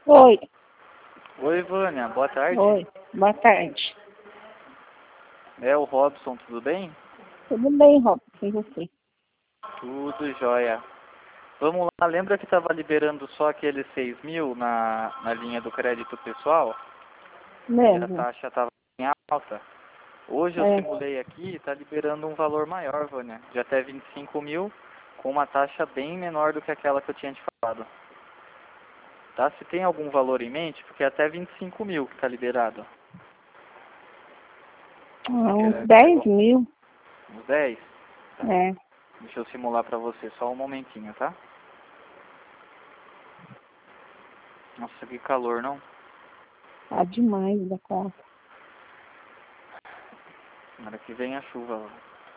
Oi, Oi, Vânia, boa tarde. oi, boa tarde. É o Robson, tudo bem? Tudo bem, Rob? E você? Tudo jóia. Vamos lá, lembra que estava liberando só aqueles 6 mil na linha do crédito pessoal? E a Lembro. taxa estava em alta. Hoje eu É. simulei aqui e está liberando um valor maior, Vânia, de até 25 mil, com uma taxa bem menor do que aquela que eu tinha te falado. Tá? Se tem algum valor em mente, porque é até 25 mil que está liberado. Uns Quer 10 mil. uns 10? Tá. É. Deixa eu simular para você, só um momentinho, tá? Nossa, que calor, não? Tá demais da conta. Na hora que vem a chuva.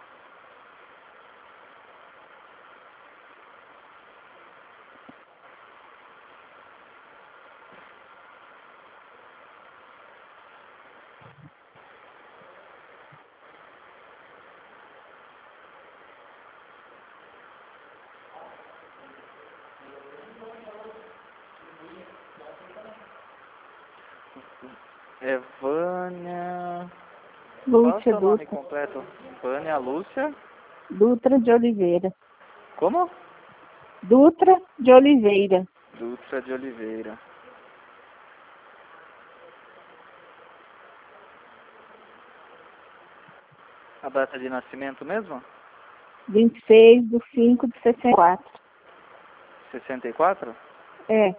É Vânia... Qual é o Lúcia seu nome Dutra. completo? Vânia Lúcia? Dutra de Oliveira. Como? Dutra de Oliveira. Dutra de Oliveira. A data de nascimento mesmo? 26/5/64. 64? É.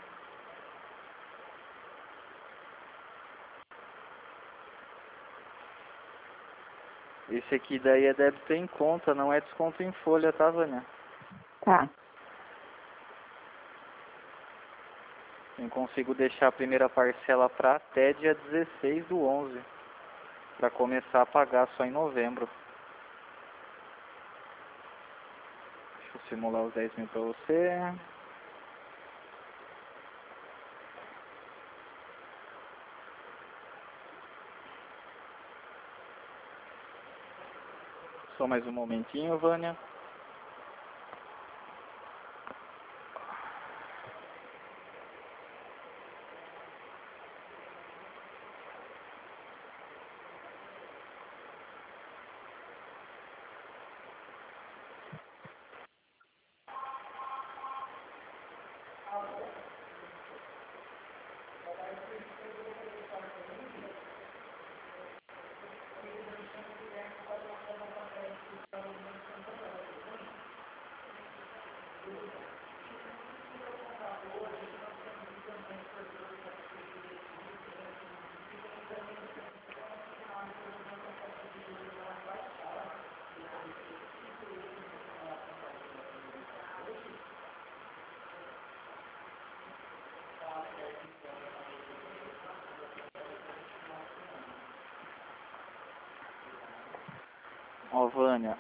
Esse aqui daí é débito em conta, não é desconto em folha, tá, Vânia? Tá. Eu consigo deixar a primeira parcela para até dia 16/11, para começar a pagar só em novembro. Deixa eu simular os 10 mil para você. Só mais um momentinho, Vânia. Ó, Vânia,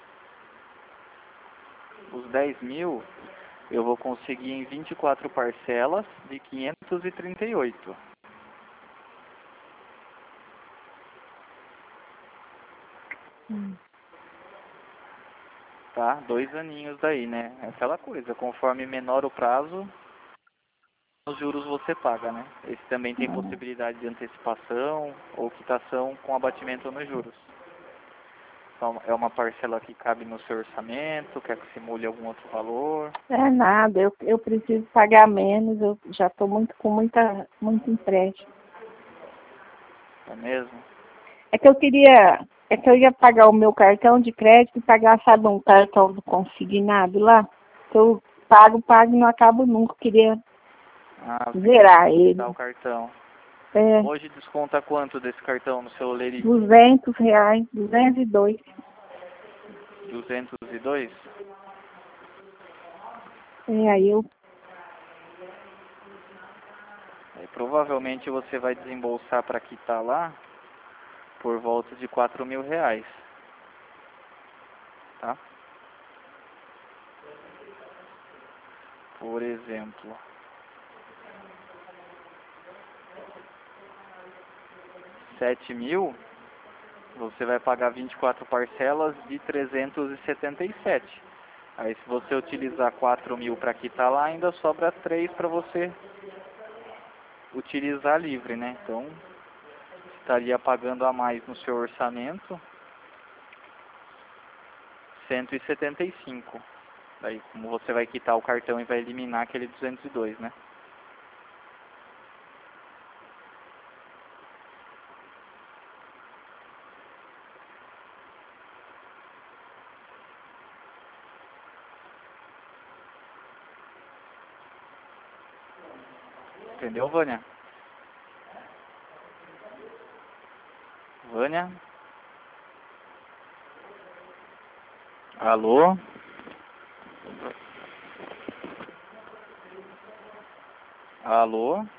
os 10 mil eu vou conseguir em 24 parcelas de 538. Tá? 2 aninhos daí, né? É aquela coisa, conforme menor o prazo, os juros você paga, né? Esse também tem possibilidade de antecipação ou quitação com abatimento nos juros. Então, é uma parcela que cabe no seu orçamento, quer que simule algum outro valor? É nada, eu preciso pagar menos, eu já estou com muito empréstimo. É mesmo? É que eu ia pagar o meu cartão de crédito e pagar, sabe, um cartão do consignado lá? Que eu pago e não acabo nunca, eu queria Ah, você quer zerar ele. dar o cartão. É, Hoje desconta quanto desse cartão no seu Oleri? R$ 200, 202. 202? Aí eu, Aí, provavelmente você vai desembolsar para quitar lá por volta de 4 mil reais. Tá? Por exemplo, 7 mil, você vai pagar 24 parcelas de 377. Aí se você utilizar 4 mil para quitar lá, ainda sobra 3 para você utilizar livre, né? Então, estaria pagando a mais no seu orçamento 175. Daí, como você vai quitar o cartão e vai eliminar aquele 202, né? Entendeu, Vânia? Vânia? Alô? Alô?